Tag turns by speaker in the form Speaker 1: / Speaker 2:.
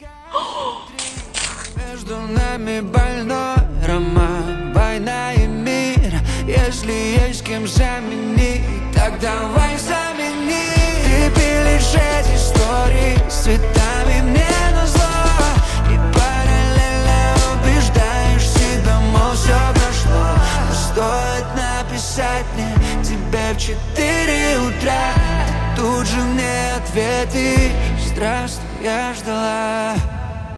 Speaker 1: Между нами больной роман, война и мир. Если есть кем заменить, так давай замени. Ты пилишь эти истории с цветами мне назло, и параллельно убеждаешь себя, мол, все прошло. Но стоит написать мне тебе в 4 утра, ты тут же мне ответишь: здравствуй, я ждала.